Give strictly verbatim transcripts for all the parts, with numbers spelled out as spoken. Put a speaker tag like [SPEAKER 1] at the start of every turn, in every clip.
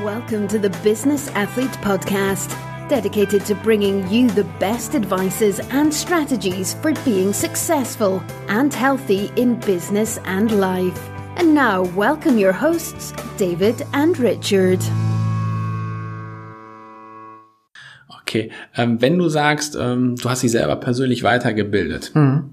[SPEAKER 1] Welcome to the Business Athlete Podcast, dedicated to bringing you the best advices and strategies for being successful and healthy in business and life. And now, welcome your hosts, David and Richard.
[SPEAKER 2] Okay, ähm, wenn du sagst, ähm, du hast dich selber persönlich weitergebildet, mhm.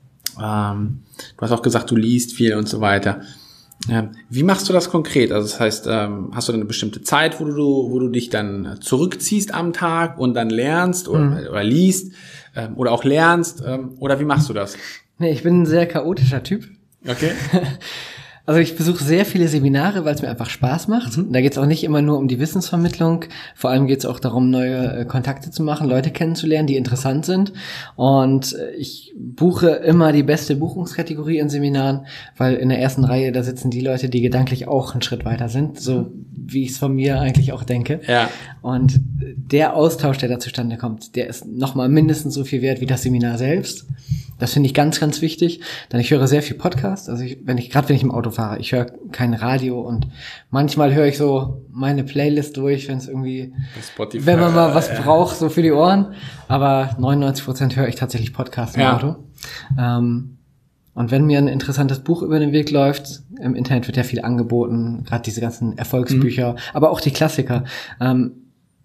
[SPEAKER 2] ähm, du hast auch gesagt, du liest viel und so weiter. Ähm, wie machst du das konkret? Also das heißt, ähm, hast du dann eine bestimmte Zeit, wo du, wo du dich dann zurückziehst am Tag und dann lernst oder, mhm. oder liest ähm, oder auch lernst? Ähm, oder wie machst du das?
[SPEAKER 3] Nee, ich bin ein sehr chaotischer Typ.
[SPEAKER 2] Okay.
[SPEAKER 3] Also ich besuche sehr viele Seminare, weil es mir einfach Spaß macht. Mhm. Da geht es auch nicht immer nur um die Wissensvermittlung. Vor allem geht es auch darum, neue äh, Kontakte zu machen, Leute kennenzulernen, die interessant sind. Und äh, ich buche immer die beste Buchungskategorie in Seminaren, weil in der ersten Reihe, da sitzen die Leute, die gedanklich auch einen Schritt weiter sind, so wie ich es von mir eigentlich auch denke.
[SPEAKER 2] Ja.
[SPEAKER 3] Und der Austausch, der da zustande kommt, der ist nochmal mindestens so viel wert wie das Seminar selbst. Das finde ich ganz, ganz wichtig. Dann ich höre sehr viel Podcast. Also ich, wenn ich gerade wenn ich im Auto fahre, ich höre kein Radio und manchmal höre ich so meine Playlist durch, wenn es irgendwie, Spotify, wenn man mal was ja. braucht, so für die Ohren. Aber neunundneunzig Prozent höre ich tatsächlich Podcast im ja. Auto. Ähm, und wenn mir ein interessantes Buch über den Weg läuft, im Internet wird ja viel angeboten, gerade diese ganzen Erfolgsbücher, mhm. aber auch die Klassiker. Ähm,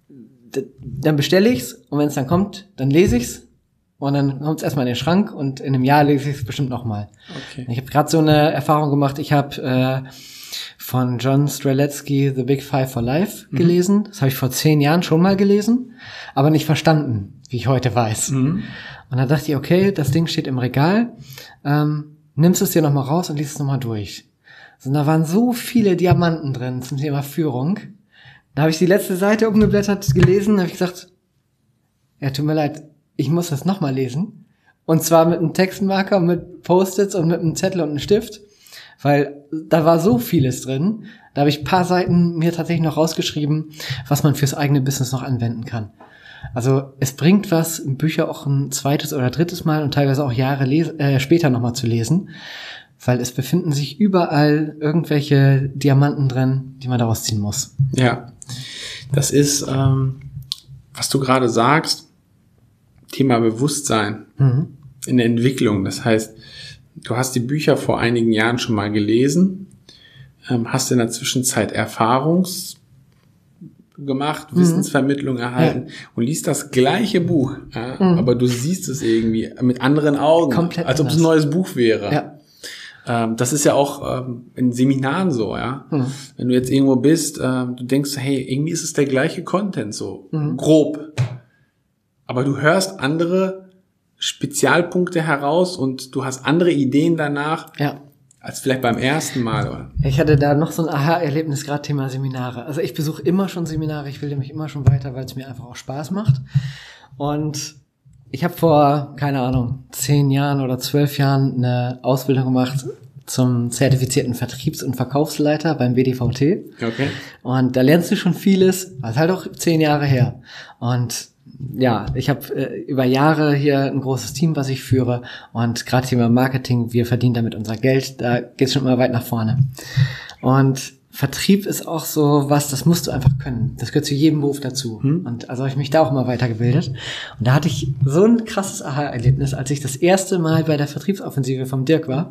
[SPEAKER 3] d- dann bestelle ich's und wenn es dann kommt, dann lese ich's. Und dann kommt es erstmal in den Schrank und in einem Jahr lese ich es bestimmt nochmal.
[SPEAKER 2] Okay.
[SPEAKER 3] Ich habe gerade so eine Erfahrung gemacht. Ich habe äh, von John Streletsky The Big Five for Life mhm. gelesen. Das habe ich vor zehn Jahren schon mal gelesen, aber nicht verstanden, wie ich heute weiß. Mhm. Und dann dachte ich, okay, das Ding steht im Regal. Ähm, nimmst es dir nochmal raus und liest es nochmal durch. Also, da waren so viele Diamanten drin zum Thema Führung. Da habe ich die letzte Seite umgeblättert, gelesen, habe ich gesagt, ja, tut mir leid, ich muss das nochmal lesen. Und zwar mit einem Textmarker, mit Post-its und mit einem Zettel und einem Stift. Weil da war so vieles drin. Da habe ich ein paar Seiten mir tatsächlich noch rausgeschrieben, was man fürs eigene Business noch anwenden kann. Also es bringt was, Bücher auch ein zweites oder drittes Mal und teilweise auch Jahre les- äh, später nochmal zu lesen. Weil es befinden sich überall irgendwelche Diamanten drin, die man daraus ziehen muss.
[SPEAKER 2] Ja, das ist, ähm, was du gerade sagst, Thema Bewusstsein mhm. in der Entwicklung. Das heißt, du hast die Bücher vor einigen Jahren schon mal gelesen, ähm, hast in der Zwischenzeit Erfahrungs gemacht, mhm. Wissensvermittlung erhalten ja. und liest das gleiche Buch, ja, mhm. aber du siehst es irgendwie mit anderen Augen,
[SPEAKER 3] komplett
[SPEAKER 2] als ob es ein neues Buch wäre.
[SPEAKER 3] Ja.
[SPEAKER 2] Ähm, das ist ja auch ähm, in Seminaren so, ja. Mhm. Wenn du jetzt irgendwo bist, ähm, du denkst, hey, irgendwie ist es der gleiche Content, so mhm. grob. Aber du hörst andere Spezialpunkte heraus und du hast andere Ideen danach,
[SPEAKER 3] ja.
[SPEAKER 2] als vielleicht beim ersten Mal. Oder?
[SPEAKER 3] Ich hatte da noch so ein Aha-Erlebnis, gerade Thema Seminare. Also ich besuche immer schon Seminare, ich bilde mich immer schon weiter, weil es mir einfach auch Spaß macht. Und ich habe vor, keine Ahnung, zehn Jahren oder zwölf Jahren eine Ausbildung gemacht zum zertifizierten Vertriebs- und Verkaufsleiter beim W D V T.
[SPEAKER 2] Okay.
[SPEAKER 3] Und da lernst du schon vieles, das ist halt auch zehn Jahre her. Und ja, ich habe äh, über Jahre hier ein großes Team, was ich führe und gerade Thema Marketing, wir verdienen damit unser Geld, da geht's schon immer weit nach vorne. Und Vertrieb ist auch so was, das musst du einfach können. Das gehört zu jedem Beruf dazu. Hm. Und also habe ich mich da auch immer weitergebildet. Und da hatte ich so ein krasses Aha-Erlebnis, als ich das erste Mal bei der Vertriebsoffensive vom Dirk war.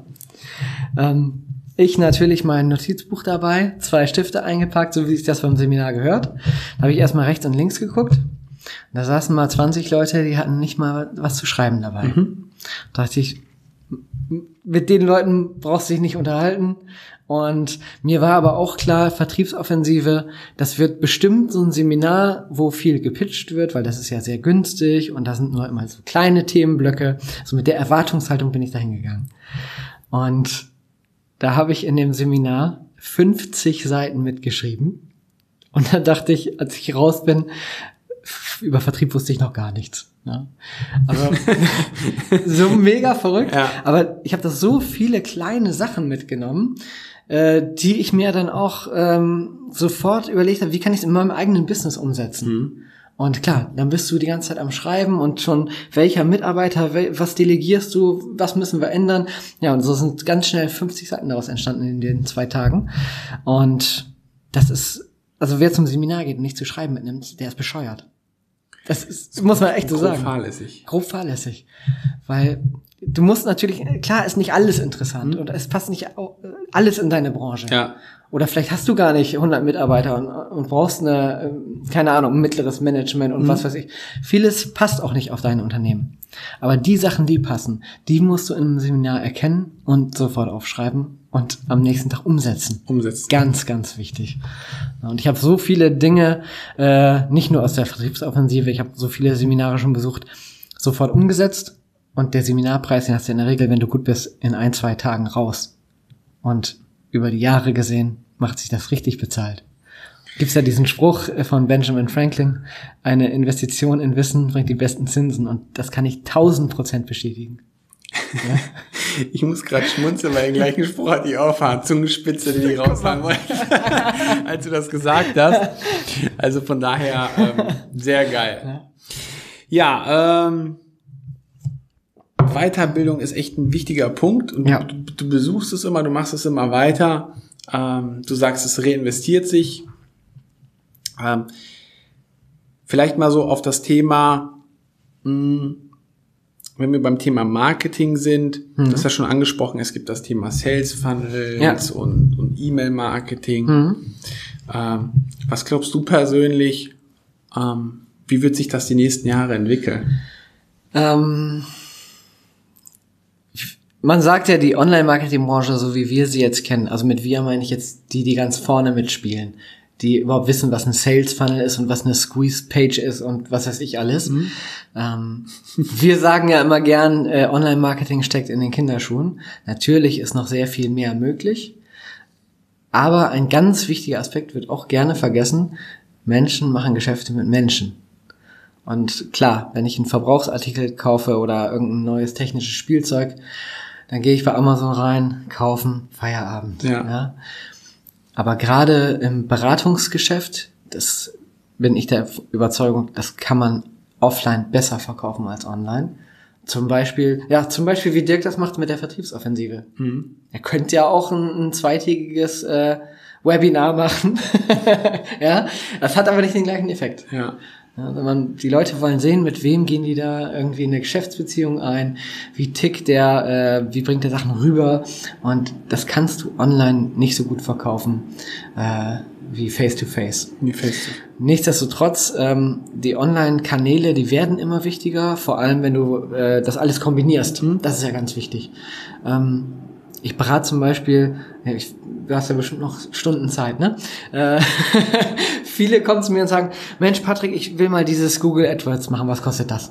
[SPEAKER 3] Ähm, ich natürlich mein Notizbuch dabei, zwei Stifte eingepackt, so wie sich das vom Seminar gehört. Da habe ich erstmal rechts und links geguckt. Da saßen mal zwanzig Leute, die hatten nicht mal was zu schreiben dabei. Mhm. Da dachte ich, mit den Leuten brauchst du dich nicht unterhalten. Und mir war aber auch klar, Vertriebsoffensive, das wird bestimmt so ein Seminar, wo viel gepitcht wird, weil das ist ja sehr günstig und da sind nur immer so kleine Themenblöcke. So mit der Erwartungshaltung bin ich da hingegangen. Und da habe ich in dem Seminar fünfzig Seiten mitgeschrieben. Und dann dachte ich, als ich raus bin, über Vertrieb wusste ich noch gar nichts. Ja. Also so mega verrückt. Ja. Aber ich habe da so viele kleine Sachen mitgenommen, äh, die ich mir dann auch ähm, sofort überlegt habe, wie kann ich es in meinem eigenen Business umsetzen. Mhm. Und klar, dann bist du die ganze Zeit am Schreiben und schon, welcher Mitarbeiter, was delegierst du, was müssen wir ändern? Ja, und so sind ganz schnell fünfzig Seiten daraus entstanden in den zwei Tagen. Und das ist also wer zum Seminar geht und nicht zu schreiben mitnimmt, der ist bescheuert. Das ist, muss man echt so sagen.
[SPEAKER 2] Grob fahrlässig.
[SPEAKER 3] Grob fahrlässig. Weil du musst natürlich, klar ist nicht alles interessant mhm. und es passt nicht alles in deine Branche.
[SPEAKER 2] Ja.
[SPEAKER 3] Oder vielleicht hast du gar nicht hundert Mitarbeiter und, und brauchst eine, keine Ahnung, mittleres Management und mhm. was weiß ich. Vieles passt auch nicht auf dein Unternehmen. Aber die Sachen, die passen, die musst du in einem Seminar erkennen und sofort aufschreiben und am nächsten Tag umsetzen.
[SPEAKER 2] Umsetzen.
[SPEAKER 3] Ganz, ganz wichtig. Und ich habe so viele Dinge, äh, nicht nur aus der Vertriebsoffensive, ich habe so viele Seminare schon besucht, sofort umgesetzt. Und der Seminarpreis, den hast du in der Regel, wenn du gut bist, in ein, zwei Tagen raus. Und über die Jahre gesehen macht sich das richtig bezahlt. Gibt's ja diesen Spruch von Benjamin Franklin, eine Investition in Wissen bringt die besten Zinsen. Und das kann ich tausend Prozent bestätigen. Ja?
[SPEAKER 2] Ich muss gerade schmunzeln, weil den gleichen Spruch hatte ich auch, Zungenspitze, die ich raushaben wollte, als du das gesagt hast. Also von daher ähm, sehr geil. Ja, ähm, Weiterbildung ist echt ein wichtiger Punkt. Und
[SPEAKER 3] ja.
[SPEAKER 2] du, du besuchst es immer, du machst es immer weiter. Ähm, du sagst, es reinvestiert sich. Ähm, vielleicht mal so auf das Thema, mh, wenn wir beim Thema Marketing sind, mhm. das ist ja schon angesprochen, es gibt das Thema Sales Funnels
[SPEAKER 3] ja.
[SPEAKER 2] und, und E-Mail-Marketing.
[SPEAKER 3] Mhm.
[SPEAKER 2] Ähm, was glaubst du persönlich, ähm, wie wird sich das die nächsten Jahre entwickeln?
[SPEAKER 3] Ähm, man sagt ja, die Online-Marketing-Branche, so wie wir sie jetzt kennen, also mit wir meine ich jetzt die, die ganz vorne mitspielen, die überhaupt wissen, was ein Sales-Funnel ist und was eine Squeeze-Page ist und was weiß ich alles. Mhm. Ähm, wir sagen ja immer gern, äh, Online-Marketing steckt in den Kinderschuhen. Natürlich ist noch sehr viel mehr möglich. Aber ein ganz wichtiger Aspekt wird auch gerne vergessen. Menschen machen Geschäfte mit Menschen. Und klar, wenn ich einen Verbrauchsartikel kaufe oder irgendein neues technisches Spielzeug, dann gehe ich bei Amazon rein, kaufen, Feierabend.
[SPEAKER 2] Ja.
[SPEAKER 3] Ja. Aber gerade im Beratungsgeschäft, das bin ich der Überzeugung, das kann man offline besser verkaufen als online. Zum Beispiel, ja, zum Beispiel wie Dirk das macht mit der Vertriebsoffensive. Mhm. Er könnte ja auch ein, ein zweitägiges äh, Webinar machen. Ja, das hat aber nicht den gleichen Effekt.
[SPEAKER 2] Ja.
[SPEAKER 3] Ja, wenn man, die Leute wollen sehen, mit wem gehen die da irgendwie in eine Geschäftsbeziehung ein, wie tickt der, äh, wie bringt der Sachen rüber, und das kannst du online nicht so gut verkaufen äh, wie face-to-face.
[SPEAKER 2] Wie face-to-face.
[SPEAKER 3] Nichtsdestotrotz, ähm, die Online-Kanäle, die werden immer wichtiger, vor allem wenn du äh, das alles kombinierst. Hm? Das ist ja ganz wichtig. Ähm, ich berate zum Beispiel, ich, du hast ja bestimmt noch Stunden Zeit, ne? Äh, viele kommen zu mir und sagen, Mensch Patrick, ich will mal dieses Google AdWords machen, was kostet das?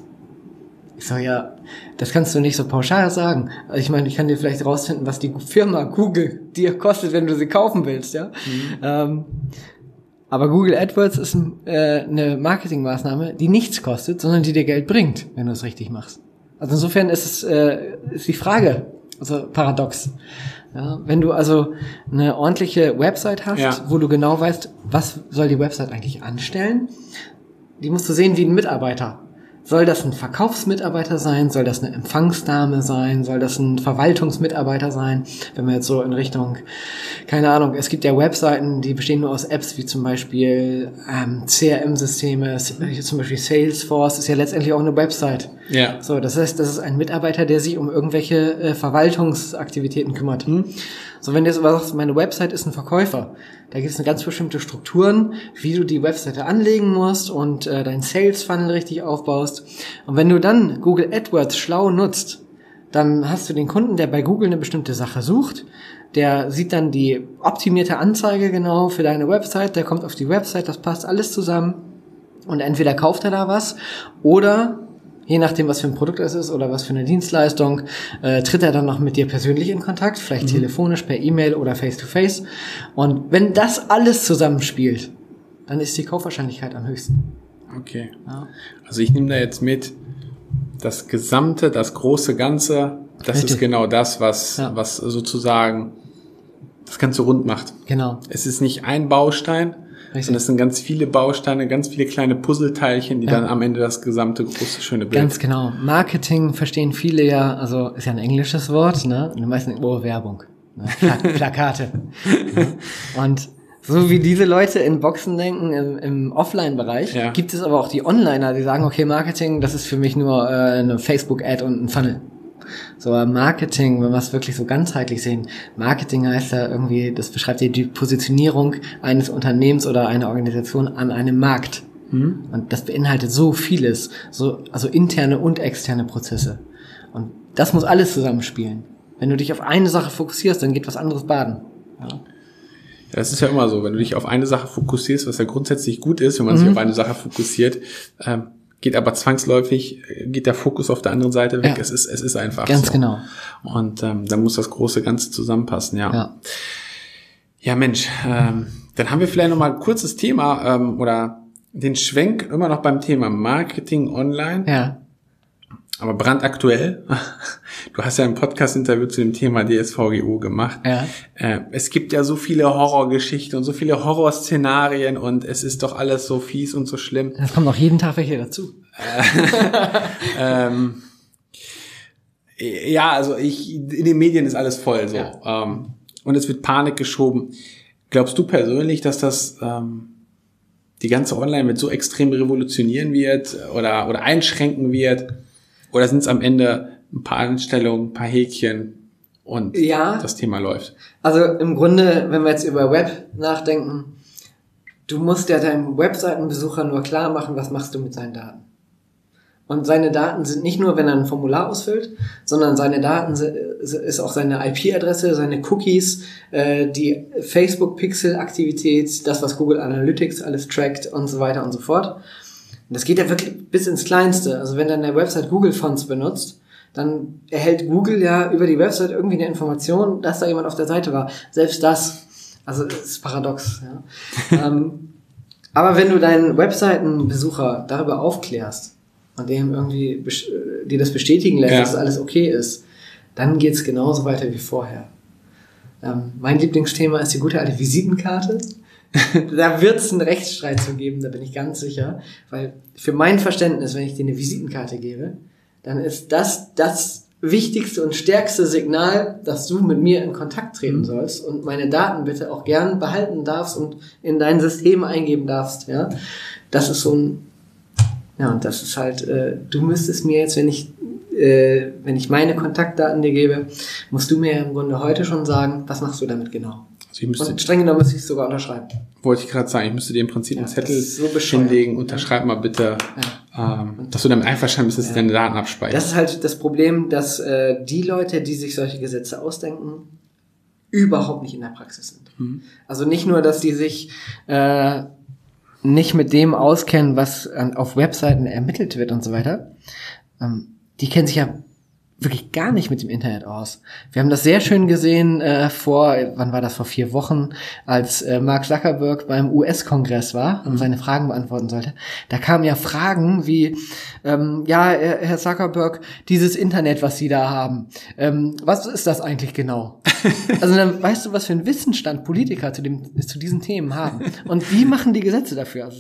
[SPEAKER 3] Ich sage, ja, das kannst du nicht so pauschal sagen. Also ich meine, ich kann dir vielleicht rausfinden, was die Firma Google dir kostet, wenn du sie kaufen willst, ja. Mhm. Ähm, aber Google AdWords ist äh, eine Marketingmaßnahme, die nichts kostet, sondern die dir Geld bringt, wenn du es richtig machst. Also insofern ist es äh, ist die Frage, also paradox. Ja, wenn du also eine ordentliche Website hast, ja, wo du genau weißt, was soll die Website eigentlich anstellen, die musst du sehen wie ein Mitarbeiter. Soll das ein Verkaufsmitarbeiter sein? Soll das eine Empfangsdame sein? Soll das ein Verwaltungsmitarbeiter sein? Wenn wir jetzt so in Richtung, keine Ahnung, es gibt ja Webseiten, die bestehen nur aus Apps, wie zum Beispiel ähm, C R M-Systeme, zum Beispiel Salesforce ist ja letztendlich auch eine Website.
[SPEAKER 2] Ja.
[SPEAKER 3] So, das heißt, das ist ein Mitarbeiter, der sich um irgendwelche äh, Verwaltungsaktivitäten kümmert. Hm? So, wenn du jetzt aber sagst, meine Website ist ein Verkäufer, da gibt es eine ganz bestimmte Strukturen, wie du die Webseite anlegen musst und äh, deinen Sales-Funnel richtig aufbaust. Und wenn du dann Google AdWords schlau nutzt, dann hast du den Kunden, der bei Google eine bestimmte Sache sucht, der sieht dann die optimierte Anzeige genau für deine Website, der kommt auf die Website, das passt alles zusammen und entweder kauft er da was oder, je nachdem, was für ein Produkt es ist oder was für eine Dienstleistung, äh, tritt er dann noch mit dir persönlich in Kontakt, vielleicht mhm. telefonisch, per E-Mail oder face-to-face. Und wenn das alles zusammenspielt, dann ist die Kaufwahrscheinlichkeit am höchsten.
[SPEAKER 2] Okay.
[SPEAKER 3] Ja.
[SPEAKER 2] Also ich nehme da jetzt mit, das Gesamte, das große Ganze, das Richtig. Ist genau das, was, ja. was sozusagen das Ganze rund macht.
[SPEAKER 3] Genau.
[SPEAKER 2] Es ist nicht ein Baustein, Richtig. Und es sind ganz viele Bausteine, ganz viele kleine Puzzleteilchen, die ja. dann am Ende das gesamte große, schöne Bild.
[SPEAKER 3] Ganz genau. Marketing verstehen viele ja, also ist ja ein englisches Wort, ne? Und die meisten denken, oh, Werbung, ne? Pla- Plakate. Ja. Und So wie diese Leute in Boxen denken im, im Offline-Bereich, ja. gibt es aber auch die Onliner, die sagen, okay, Marketing, das ist für mich nur äh, eine Facebook-Ad und ein Funnel. So, Marketing, wenn wir es wirklich so ganzheitlich sehen, Marketing heißt ja irgendwie, das beschreibt ja die Positionierung eines Unternehmens oder einer Organisation an einem Markt. Mhm. Und das beinhaltet so vieles, so, also interne und externe Prozesse. Und das muss alles zusammenspielen. Wenn du dich auf eine Sache fokussierst, dann geht was anderes baden. Ja.
[SPEAKER 2] Ja, das ist ja immer so, wenn du dich auf eine Sache fokussierst, was ja grundsätzlich gut ist, wenn man mhm. sich auf eine Sache fokussiert, ähm, geht aber zwangsläufig, geht der Fokus auf der anderen Seite weg. Ja. Es ist, es ist einfach
[SPEAKER 3] Ganz
[SPEAKER 2] so.
[SPEAKER 3] genau.
[SPEAKER 2] Und ähm, dann muss das große Ganze zusammenpassen, ja. Ja, ja Mensch, ähm, dann haben wir vielleicht noch mal ein kurzes Thema ähm, oder den Schwenk immer noch beim Thema Marketing online.
[SPEAKER 3] Ja.
[SPEAKER 2] Aber brandaktuell. Du hast ja ein Podcast-Interview zu dem Thema D S V G O gemacht.
[SPEAKER 3] Ja.
[SPEAKER 2] Äh, es gibt ja so viele Horrorgeschichten und so viele Horrorszenarien und es ist doch alles so fies und so schlimm.
[SPEAKER 3] Es kommen auch jeden Tag welche dazu.
[SPEAKER 2] ähm, ja, also ich, in den Medien ist alles voll so. Ja. Ähm, und es wird Panik geschoben. Glaubst du persönlich, dass das ähm, die ganze Online-Welt so extrem revolutionieren wird oder, oder einschränken wird? Oder sind es am Ende ein paar Einstellungen, ein paar Häkchen und
[SPEAKER 3] ja,
[SPEAKER 2] das Thema läuft?
[SPEAKER 3] Also im Grunde, wenn wir jetzt über Web nachdenken, du musst ja deinem Webseitenbesucher nur klar machen, was machst du mit seinen Daten. Und seine Daten sind nicht nur, wenn er ein Formular ausfüllt, sondern seine Daten ist auch seine I P-Adresse, seine Cookies, die Facebook-Pixel-Aktivität, das, was Google Analytics alles trackt und so weiter und so fort. Und das geht ja wirklich bis ins Kleinste. Also wenn deine Website Google Fonts benutzt, dann erhält Google ja über die Website irgendwie eine Information, dass da jemand auf der Seite war. Selbst das, also das ist paradox. Ja. ähm, aber wenn du deinen Webseitenbesucher darüber aufklärst und dem irgendwie dir das bestätigen lässt, ja. dass alles okay ist, dann geht's genauso weiter wie vorher. Ähm, mein Lieblingsthema ist die gute alte Visitenkarte. Da wird es einen Rechtsstreit zu geben, da bin ich ganz sicher. Weil für mein Verständnis, wenn ich dir eine Visitenkarte gebe, dann ist das das wichtigste und stärkste Signal, dass du mit mir in Kontakt treten mhm. sollst und meine Daten bitte auch gern behalten darfst und in dein System eingeben darfst. Ja, das ist so ein, ja, und das ist halt, äh, du müsstest mir jetzt, wenn ich, äh, wenn ich meine Kontaktdaten dir gebe, musst du mir im Grunde heute schon sagen, was machst du damit genau?
[SPEAKER 2] Also müsste,
[SPEAKER 3] und streng genommen müsste ich es sogar unterschreiben.
[SPEAKER 2] Wollte ich gerade sagen, ich müsste dir im Prinzip ja, einen Zettel so hinlegen, unterschreib mal bitte, ja. ähm, dass du damit einverstanden bist, dass ja. deine Daten abspeicherst.
[SPEAKER 3] Das ist halt das Problem, dass äh, die Leute, die sich solche Gesetze ausdenken, überhaupt nicht in der Praxis sind. Mhm. Also nicht nur, dass die sich äh, nicht mit dem auskennen, was an, auf Webseiten ermittelt wird und so weiter, ähm, die kennen sich ja wirklich gar nicht mit dem Internet aus. Wir haben das sehr schön gesehen äh, vor, wann war das, vor vier Wochen, als äh, Mark Zuckerberg beim U S-Kongress war und seine Fragen beantworten sollte. Da kamen ja Fragen wie, ähm, ja, Herr Zuckerberg, dieses Internet, was Sie da haben, ähm, was ist das eigentlich genau? Also dann weißt du, was für einen Wissensstand Politiker zu, dem, zu diesen Themen haben. Und die machen die Gesetze dafür. Also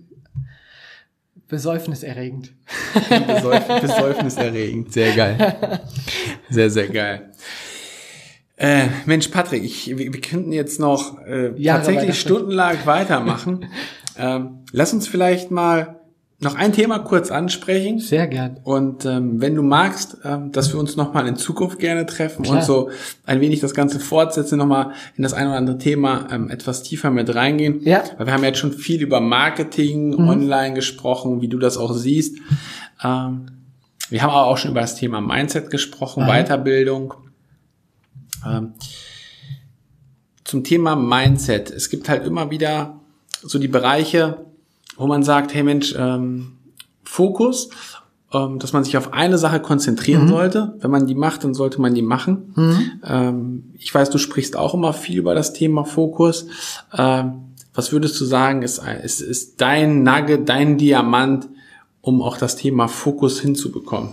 [SPEAKER 3] besäufniserregend.
[SPEAKER 2] Besäuf, besäufniserregend, sehr geil. Sehr, sehr geil. Äh, Mensch, Patrick, ich, wir, wir könnten jetzt noch äh, tatsächlich stundenlang weitermachen. ähm, lass uns vielleicht mal noch ein Thema kurz ansprechen.
[SPEAKER 3] Sehr gern.
[SPEAKER 2] Und ähm, wenn du magst, ähm, dass wir uns nochmal in Zukunft gerne treffen Klar. und so ein wenig das Ganze fortsetzen, nochmal in das ein oder andere Thema ähm, etwas tiefer mit reingehen.
[SPEAKER 3] Ja.
[SPEAKER 2] Weil wir haben jetzt schon viel über Marketing mhm. online gesprochen, wie du das auch siehst. Ähm, wir haben aber auch schon über das Thema Mindset gesprochen, Aha. Weiterbildung. Ähm, zum Thema Mindset. Es gibt halt immer wieder so die Bereiche, wo man sagt, hey Mensch, ähm, Fokus, ähm, dass man sich auf eine Sache konzentrieren mhm. sollte. Wenn man die macht, dann sollte man die machen. Mhm. Ähm, ich weiß, du sprichst auch immer viel über das Thema Fokus. Ähm, was würdest du sagen, ist, ist, ist dein Nugget, dein Diamant, um auch das Thema Fokus hinzubekommen?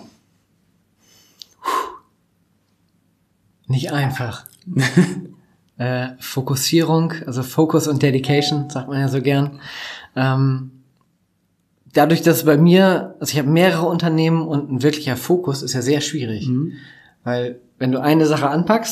[SPEAKER 3] Nicht einfach. äh, Fokussierung, also Focus und Dedication, sagt man ja so gern. Ähm, dadurch, dass bei mir, also ich habe mehrere Unternehmen und ein wirklicher Fokus ist ja sehr schwierig. Mhm. Weil wenn du eine Sache anpackst,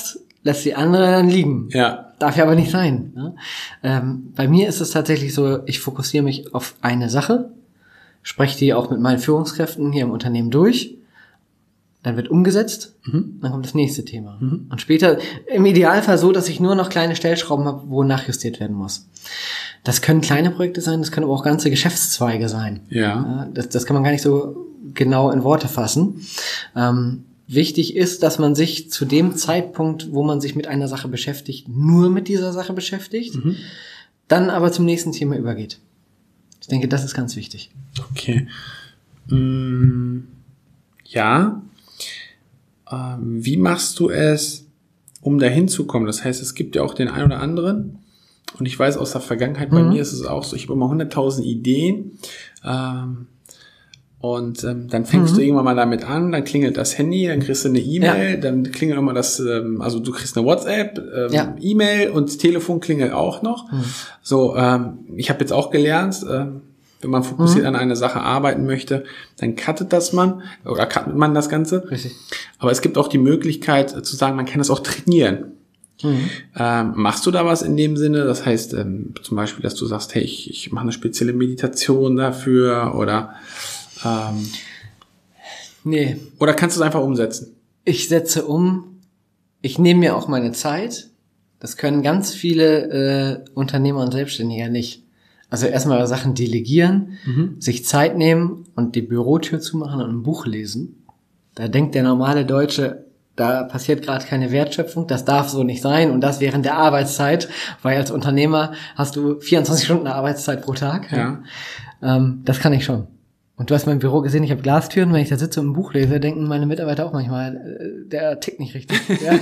[SPEAKER 3] lässt die andere dann liegen.
[SPEAKER 2] Ja.
[SPEAKER 3] Darf ja aber nicht sein. Ne? Ähm, bei mir ist es tatsächlich so, ich fokussiere mich auf eine Sache, spreche die auch mit meinen Führungskräften hier im Unternehmen durch, dann wird umgesetzt, mhm. dann kommt das nächste Thema. Mhm. Und später im Idealfall so, dass ich nur noch kleine Stellschrauben habe, wo nachjustiert werden muss. Das können kleine Projekte sein, das können aber auch ganze Geschäftszweige sein.
[SPEAKER 2] Ja.
[SPEAKER 3] Das, das kann man gar nicht so genau in Worte fassen. Ähm, wichtig ist, dass man sich zu dem Zeitpunkt, wo man sich mit einer Sache beschäftigt, nur mit dieser Sache beschäftigt, mhm. dann aber zum nächsten Thema übergeht. Ich denke, das ist ganz wichtig.
[SPEAKER 2] Okay. Mm, ja. Ähm, wie machst du es, um dahin zu kommen? Das heißt, es gibt ja auch den einen oder anderen, und ich weiß aus der Vergangenheit, bei mhm. mir ist es auch so, ich habe immer hunderttausend Ideen, ähm, und ähm, dann fängst mhm. du irgendwann mal damit an, dann klingelt das Handy, dann kriegst du eine E-Mail, ja. dann klingelt nochmal das, ähm, also du kriegst eine WhatsApp, ähm, ja. E-Mail und Telefon klingelt auch noch. Mhm. So, ähm, ich habe jetzt auch gelernt, ähm, wenn man fokussiert mhm. an eine Sache arbeiten möchte, dann cuttet das man, oder cuttet man das Ganze.
[SPEAKER 3] Richtig.
[SPEAKER 2] Aber es gibt auch die Möglichkeit zu sagen, man kann das auch trainieren. Mhm. Ähm, machst du da was in dem Sinne? Das heißt ähm, zum Beispiel, dass du sagst, hey, ich, ich mache eine spezielle Meditation dafür oder ähm,
[SPEAKER 3] nee.
[SPEAKER 2] Oder kannst du es einfach umsetzen?
[SPEAKER 3] Ich setze um, ich nehme mir auch meine Zeit. Das können ganz viele äh, Unternehmer und Selbstständige nicht. Also erstmal Sachen delegieren, mhm. sich Zeit nehmen und die Bürotür zumachen und ein Buch lesen. Da denkt der normale Deutsche, da passiert gerade keine Wertschöpfung, das darf so nicht sein und das während der Arbeitszeit, weil als Unternehmer hast du vierundzwanzig Stunden Arbeitszeit pro Tag.
[SPEAKER 2] Ja.
[SPEAKER 3] Ähm, das kann ich schon. Und du hast mein Büro gesehen, ich habe Glastüren, wenn ich da sitze und ein Buch lese, denken meine Mitarbeiter auch manchmal, äh, der tickt nicht richtig. Ja.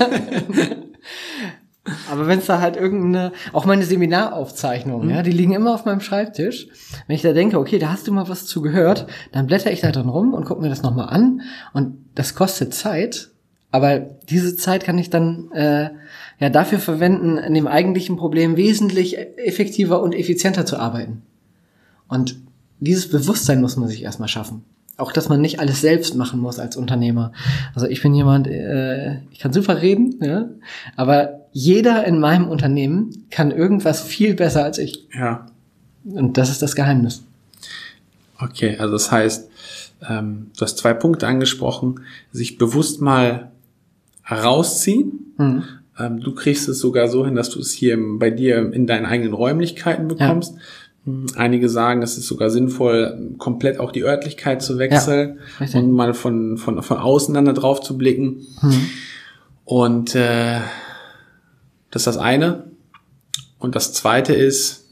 [SPEAKER 3] Aber wenn es da halt irgendeine, auch meine Seminaraufzeichnungen, mhm. ja, die liegen immer auf meinem Schreibtisch. Wenn ich da denke, okay, da hast du mal was zu gehört, dann blätter ich da drin rum und gucke mir das nochmal an. Und das kostet Zeit, aber diese Zeit kann ich dann äh, ja dafür verwenden, in dem eigentlichen Problem wesentlich effektiver und effizienter zu arbeiten. Und dieses Bewusstsein muss man sich erstmal schaffen. Auch, dass man nicht alles selbst machen muss als Unternehmer. Also ich bin jemand, äh, ich kann super reden, ja, aber jeder in meinem Unternehmen kann irgendwas viel besser als ich.
[SPEAKER 2] Ja.
[SPEAKER 3] Und das ist das Geheimnis.
[SPEAKER 2] Okay, also das heißt, ähm, du hast zwei Punkte angesprochen, sich bewusst mal rausziehen. Mhm. Ähm, du kriegst es sogar so hin, dass du es hier bei dir in deinen eigenen Räumlichkeiten bekommst. Ja. Einige sagen, es ist sogar sinnvoll, komplett auch die Örtlichkeit zu wechseln ja, und mal von von von außen dann da drauf zu blicken. Mhm. Und äh, das ist das eine. Und das zweite ist,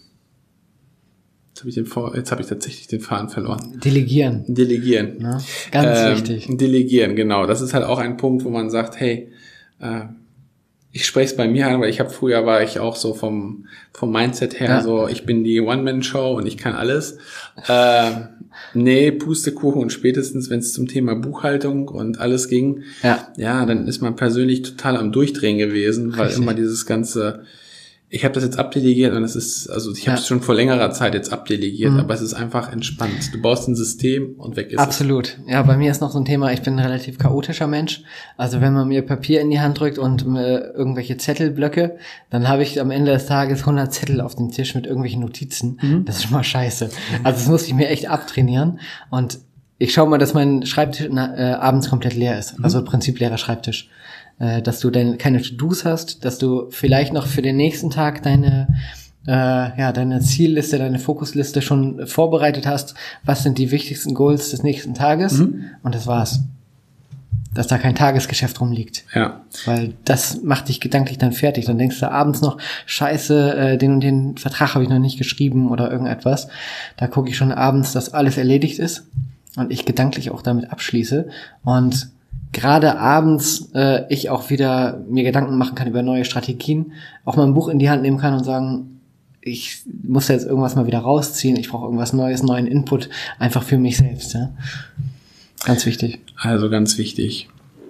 [SPEAKER 2] jetzt habe ich den jetzt habe ich tatsächlich den Faden verloren.
[SPEAKER 3] Delegieren.
[SPEAKER 2] Delegieren.
[SPEAKER 3] Ja, ganz
[SPEAKER 2] ähm,
[SPEAKER 3] wichtig.
[SPEAKER 2] Delegieren, genau. Das ist halt auch ein Punkt, wo man sagt, hey, äh, ich spreche es bei mir an, weil ich habe früher war ich auch so vom vom Mindset her ja. so, ich bin die One-Man-Show und ich kann alles. Äh, nee, Pustekuchen, und spätestens, wenn es zum Thema Buchhaltung und alles ging,
[SPEAKER 3] ja,
[SPEAKER 2] ja, dann ist man persönlich total am Durchdrehen gewesen, weil
[SPEAKER 3] Richtig.
[SPEAKER 2] immer dieses ganze, ich habe das jetzt abdelegiert und es ist, also ich habe es ja. schon vor längerer Zeit jetzt abdelegiert, mhm. aber es ist einfach entspannt. Du baust ein System und weg ist
[SPEAKER 3] Absolut. es. Absolut. Ja, bei mir ist noch so ein Thema, ich bin ein relativ chaotischer Mensch. Also wenn man mir Papier in die Hand drückt und äh, irgendwelche Zettelblöcke, dann habe ich am Ende des Tages hundert Zettel auf dem Tisch mit irgendwelchen Notizen. Mhm. Das ist schon mal scheiße. Also das muss ich mir echt abtrainieren. Und ich schaue mal, dass mein Schreibtisch na, äh, abends komplett leer ist. Mhm. Also im Prinzip leerer Schreibtisch. Dass du dann keine To-Dos hast, dass du vielleicht noch für den nächsten Tag deine äh, ja deine Zielliste, deine Fokusliste schon vorbereitet hast. Was sind die wichtigsten Goals des nächsten Tages? Mhm. Und das war's. Dass da kein Tagesgeschäft rumliegt.
[SPEAKER 2] Ja.
[SPEAKER 3] Weil das macht dich gedanklich dann fertig. Dann denkst du abends noch, scheiße, äh, den und den Vertrag habe ich noch nicht geschrieben oder irgendetwas. Da gucke ich schon abends, dass alles erledigt ist und ich gedanklich auch damit abschließe. Und gerade abends äh, ich auch wieder mir Gedanken machen kann über neue Strategien, auch mal ein Buch in die Hand nehmen kann und sagen, ich muss jetzt irgendwas mal wieder rausziehen, ich brauche irgendwas Neues, neuen Input, einfach für mich selbst. Ja? Ganz wichtig.
[SPEAKER 2] Also ganz wichtig.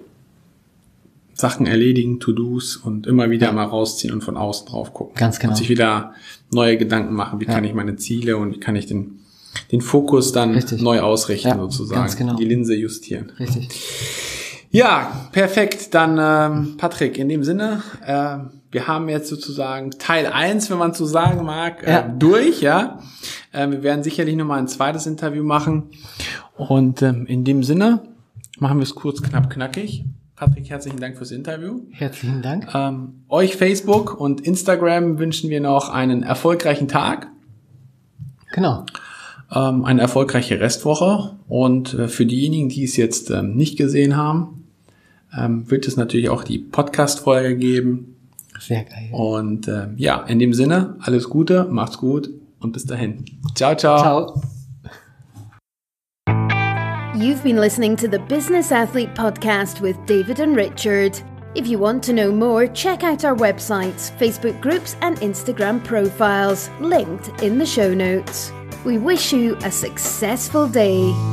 [SPEAKER 2] Sachen erledigen, To-Dos und immer wieder ja. mal rausziehen und von außen drauf gucken.
[SPEAKER 3] Ganz genau.
[SPEAKER 2] Und sich wieder neue Gedanken machen, wie ja. kann ich meine Ziele und wie kann ich den den Fokus dann
[SPEAKER 3] Richtig.
[SPEAKER 2] neu ausrichten,
[SPEAKER 3] ja,
[SPEAKER 2] sozusagen.
[SPEAKER 3] Ganz genau.
[SPEAKER 2] Die Linse justieren.
[SPEAKER 3] Richtig.
[SPEAKER 2] Ja, perfekt. Dann, ähm, Patrick, in dem Sinne, äh, wir haben jetzt sozusagen Teil eins, wenn man so sagen mag, äh, ja. durch, ja. Äh, wir werden sicherlich nochmal ein zweites Interview machen. Und ähm, in dem Sinne machen wir es kurz, knapp, knackig. Patrick, herzlichen Dank fürs Interview.
[SPEAKER 3] Herzlichen Dank.
[SPEAKER 2] Ähm, euch Facebook und Instagram wünschen wir noch einen erfolgreichen Tag.
[SPEAKER 3] Genau.
[SPEAKER 2] Ähm, eine erfolgreiche Restwoche. Und äh, für diejenigen, die es jetzt ähm, nicht gesehen haben, ähm, wird es natürlich auch die Podcast-Folge geben.
[SPEAKER 3] Sehr geil.
[SPEAKER 2] Und äh, ja, in dem Sinne, alles Gute, macht's gut und bis dahin. Ciao, ciao.
[SPEAKER 3] Ciao.
[SPEAKER 1] You've been listening to the Business Athlete Podcast with David and Richard. If you want to know more, check out our websites, Facebook groups and Instagram profiles, linked in the show notes. We wish you a successful day.